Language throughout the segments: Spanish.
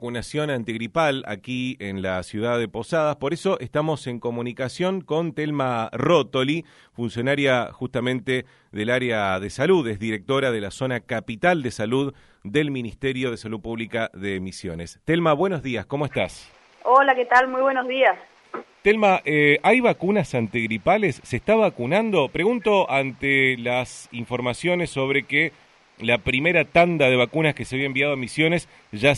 vacunación antigripal aquí en la ciudad de Posadas. Por eso estamos en comunicación con Telma Rótoli, funcionaria justamente del área de salud, es directora de la zona capital de salud del Ministerio de Salud Pública de Misiones. Telma, buenos días, ¿cómo estás? Hola, ¿qué tal? Muy buenos días. Telma, ¿hay vacunas antigripales? ¿Se está vacunando? Pregunto ante las informaciones sobre que la primera tanda de vacunas que se había enviado a Misiones ya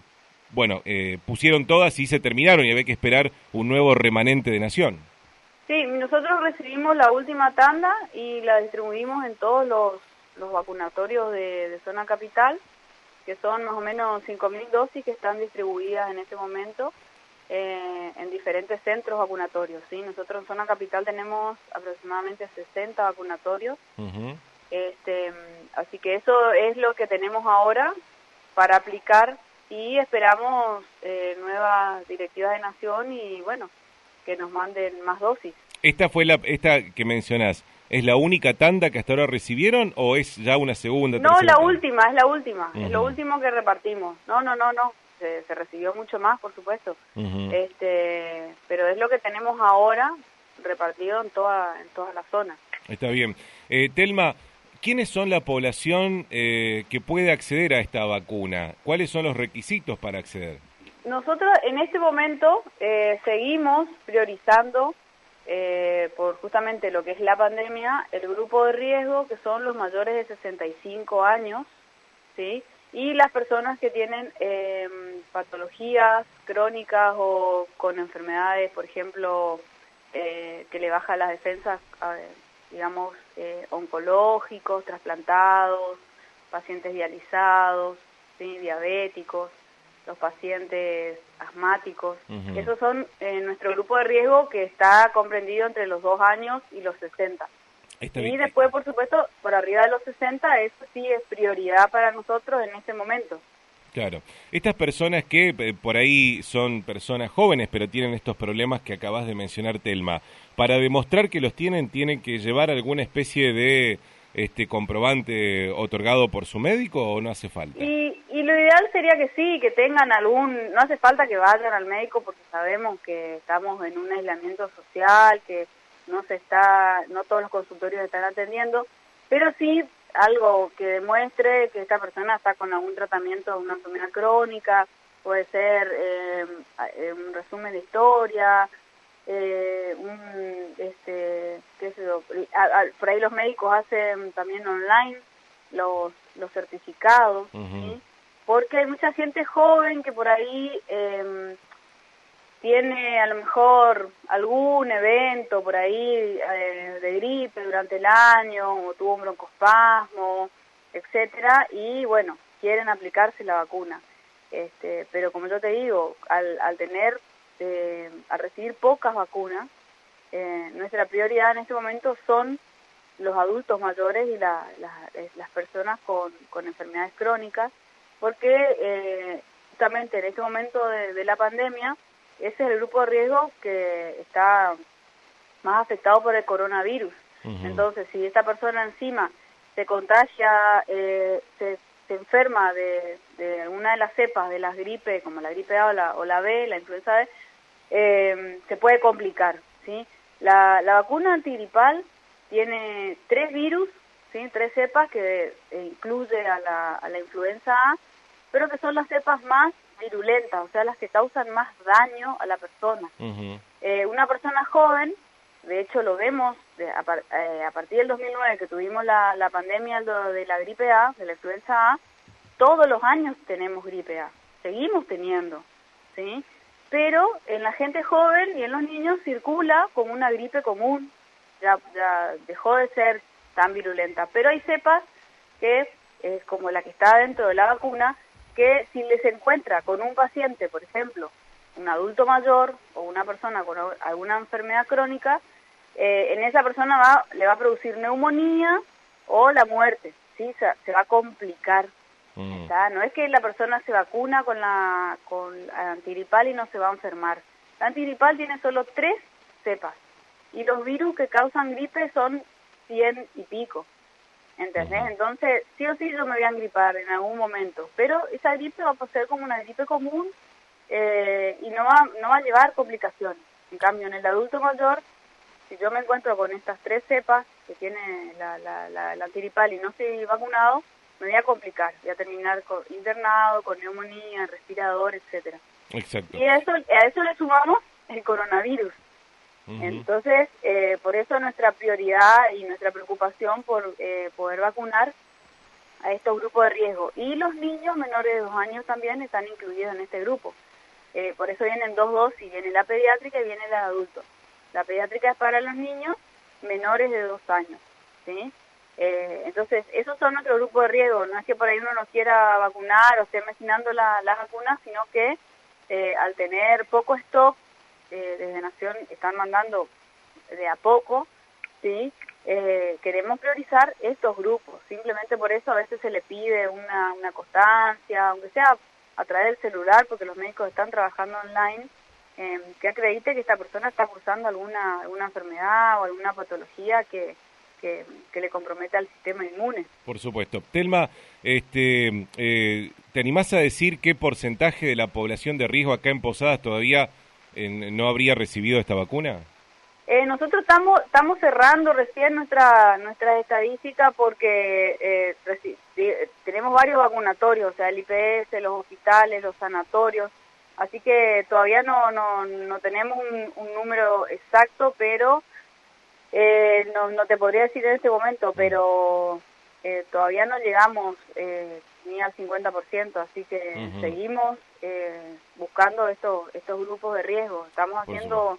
pusieron todas y se terminaron y había que esperar un nuevo remanente de Nación. Sí, nosotros recibimos la última tanda y la distribuimos en todos los vacunatorios de zona capital, que son más o menos 5.000 dosis que están distribuidas en este momento en diferentes centros vacunatorios. ¿Sí? Nosotros en zona capital tenemos aproximadamente 60 vacunatorios. Uh-huh. Así que eso es lo que tenemos ahora para aplicar y esperamos nuevas directivas de Nación y bueno, que nos manden más dosis. Esta que mencionás, ¿es la única tanda que hasta ahora recibieron o es ya una segunda? No, tercera la tanda? última, es la última, Uh-huh. es lo último que repartimos. No, se recibió mucho más, por supuesto. Uh-huh. Pero es lo que tenemos ahora repartido en toda la zona. Está bien. Telma, ¿quiénes son la población que puede acceder a esta vacuna? ¿Cuáles son los requisitos para acceder? Nosotros en este momento seguimos priorizando por justamente lo que es la pandemia, el grupo de riesgo, que son los mayores de 65 años, ¿sí? Y las personas que tienen patologías crónicas o con enfermedades, por ejemplo, que le baja las defensas, digamos, oncológicos, trasplantados, pacientes dializados, ¿sí? Diabéticos, los pacientes asmáticos. Uh-huh. Esos son nuestro grupo de riesgo que está comprendido entre los 2 años y los 60. Y después, por supuesto, por arriba de los 60, eso sí es prioridad para nosotros en este momento. Claro. Estas personas que por ahí son personas jóvenes, pero tienen estos problemas que acabas de mencionar, Telma, para demostrar que los tienen que llevar alguna especie de comprobante otorgado por su médico o no hace falta? Y lo ideal sería que sí, que tengan no hace falta que vayan al médico porque sabemos que estamos en un aislamiento social, que no todos los consultorios están atendiendo, pero sí algo que demuestre que esta persona está con algún tratamiento de una enfermedad crónica, puede ser un resumen de historia, por ahí los médicos hacen también online los certificados, uh-huh. ¿sí? Porque hay mucha gente joven que por ahí tiene a lo mejor algún evento por ahí de gripe durante el año, o tuvo un broncoespasmo, etcétera, y bueno, quieren aplicarse la vacuna. Pero como yo te digo, al recibir pocas vacunas, nuestra prioridad en este momento son los adultos mayores y las personas con enfermedades crónicas, porque justamente en este momento de la pandemia, ese es el grupo de riesgo que está más afectado por el coronavirus. Uh-huh. Entonces, si esta persona encima se contagia, se enferma de alguna de las cepas de las gripes, como la gripe A o la B, la influenza B, se puede complicar, ¿sí? La vacuna antigripal tiene 3 virus, ¿sí? 3 cepas que incluye a la influenza A, pero que son las cepas más virulentas, o sea, las que causan más daño a la persona. Uh-huh. Una persona joven, de hecho lo vemos a partir del 2009 que tuvimos la pandemia de la gripe A, de la influenza A, todos los años tenemos gripe A, seguimos teniendo, ¿sí? Pero en la gente joven y en los niños circula como una gripe común, ya dejó de ser tan virulenta, pero hay cepas que es como la que está dentro de la vacuna, que si les encuentra con un paciente, por ejemplo, un adulto mayor o una persona con alguna enfermedad crónica, en esa persona le va a producir neumonía o la muerte, ¿sí? Se va a complicar. No es que la persona se vacuna con antigripal y no se va a enfermar. La antigripal tiene solo 3 cepas y los virus que causan gripe son 100 y pico. ¿entendés? Entonces, sí o sí yo me voy a gripar en algún momento, pero esa gripe va a ser como una gripe común y no va a llevar complicaciones. En cambio, en el adulto mayor, si yo me encuentro con estas 3 cepas que tiene la antigripal y no estoy vacunado, me voy a complicar, voy a terminar internado, con neumonía, respirador, etcétera. Exacto. Y a eso le sumamos el coronavirus. Entonces, por eso nuestra prioridad y nuestra preocupación por poder vacunar a estos grupos de riesgo. Y los niños menores de 2 años también están incluidos en este grupo. Por eso vienen 2 dosis, viene la pediátrica y viene la de adultos. La pediátrica es para los niños menores de 2 años, ¿sí? Entonces, esos son nuestro grupo de riesgo. No es que por ahí uno no quiera vacunar o esté mecinando las vacunas, sino que al tener poco stock, desde Nación están mandando de a poco, ¿sí? Queremos priorizar estos grupos. Simplemente por eso a veces se le pide una constancia, aunque sea a través del celular, porque los médicos están trabajando online, que acredite que esta persona está cursando alguna enfermedad o alguna patología que le comprometa al sistema inmune. Por supuesto. Telma, ¿te animás a decir qué porcentaje de la población de riesgo acá en Posadas todavía no habría recibido esta vacuna? Nosotros estamos cerrando recién nuestra estadística porque tenemos varios vacunatorios, o sea, el IPS, los hospitales, los sanatorios, así que todavía no tenemos un número exacto, pero no te podría decir en este momento, pero todavía no llegamos ni al 50%, así que seguimos buscando estos grupos de riesgo. Estuvimos haciendo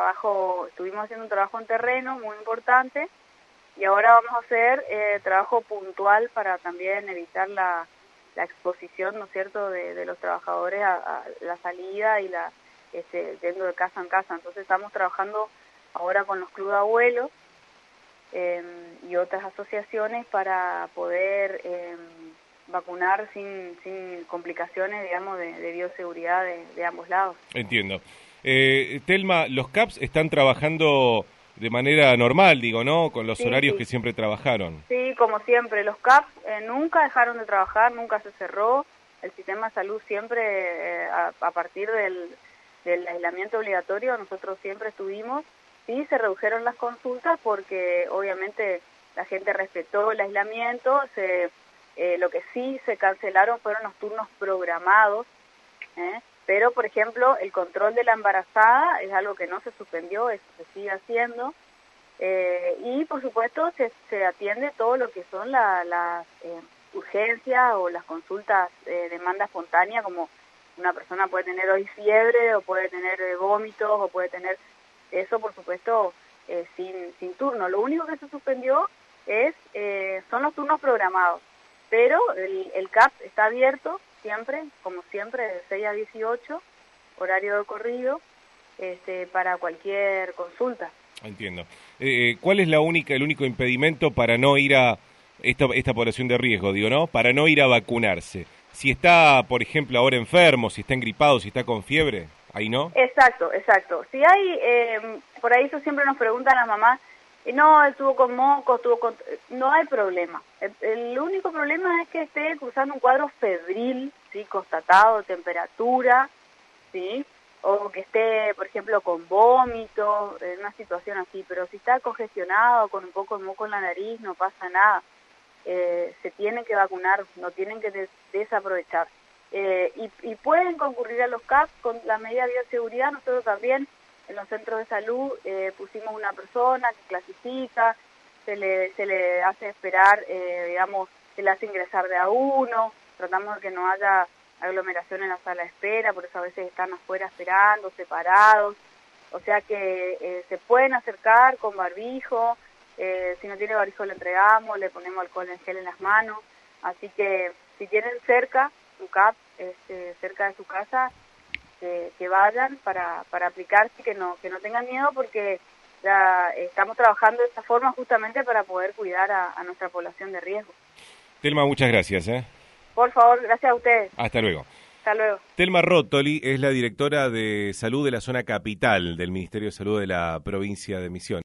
un trabajo en terreno muy importante y ahora vamos a hacer trabajo puntual para también evitar la exposición, ¿no es cierto?, de los trabajadores a la salida y yendo de casa en casa. Entonces estamos trabajando ahora con los clubes de abuelos y otras asociaciones para poder vacunar sin complicaciones, digamos, de bioseguridad de ambos lados. Entiendo. Telma, los CAPS están trabajando de manera normal, digo, ¿no? Con los horarios que siempre trabajaron. Sí, como siempre. Los CAPS nunca dejaron de trabajar, nunca se cerró. El sistema de salud siempre, a partir del aislamiento obligatorio, nosotros siempre estuvimos. Sí, se redujeron las consultas porque obviamente la gente respetó el aislamiento. Lo que sí se cancelaron fueron los turnos programados, pero, por ejemplo, el control de la embarazada es algo que no se suspendió, eso se sigue haciendo, y, por supuesto, se atiende todo lo que son las urgencias o las consultas de demanda espontánea, como una persona puede tener hoy fiebre, o puede tener vómitos, o puede tener eso, por supuesto, sin turno. Lo único que se suspendió son los turnos programados, pero el CAPS está abierto siempre, como siempre, de 6 a 18, horario de corrido, para cualquier consulta. Entiendo. ¿Cuál es el único impedimento para no ir a esta población de riesgo, digo, ¿no? Para no ir a vacunarse. Si está, por ejemplo, ahora enfermo, si está engripado, si está con fiebre, ahí no. Exacto. Si hay, por ahí eso siempre nos preguntan las mamás, no, estuvo con mocos, no hay problema. El único problema es que esté cruzando un cuadro febril, ¿sí?, constatado, de temperatura, ¿sí?, o que esté, por ejemplo, con vómitos, en una situación así. Pero si está congestionado, con un poco de moco en la nariz, no pasa nada. Se tienen que vacunar, no tienen que desaprovechar. Y pueden concurrir a los CAPS con la medida de bioseguridad. Nosotros también en los centros de salud pusimos una persona que clasifica, se le hace esperar, digamos, se le hace ingresar de a uno, tratamos de que no haya aglomeración en la sala de espera, por eso a veces están afuera esperando, separados, o sea que se pueden acercar con barbijo, si no tiene barbijo le entregamos, le ponemos alcohol en gel en las manos, así que si tienen cerca su CAP, cerca de su casa, que vayan para aplicarse, que no tengan miedo, porque ya estamos trabajando de esta forma justamente para poder cuidar a nuestra población de riesgo. Telma, muchas gracias. Por favor, gracias a ustedes. Hasta luego. Hasta luego. Telma Rótoli es la directora de salud de la zona capital del Ministerio de Salud de la provincia de Misiones.